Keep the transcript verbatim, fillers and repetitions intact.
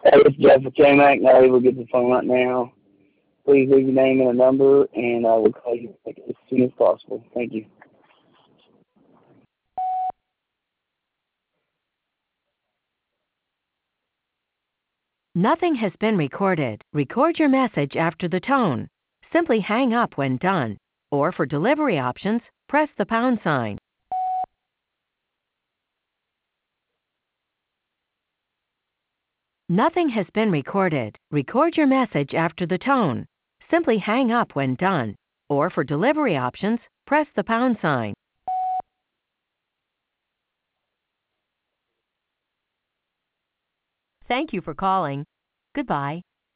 Hey, it's Jeff with J-Mac. Not able to get the phone right now. Please leave your name and a number, and I will call you back as soon as possible. Thank you. Nothing has been recorded. Record your message after the tone. Simply hang up when done. Or for delivery options, press the pound sign. Nothing has been recorded. Record your message after the tone. Simply hang up when done. Or for delivery options, press the pound sign. Thank you for calling. Goodbye.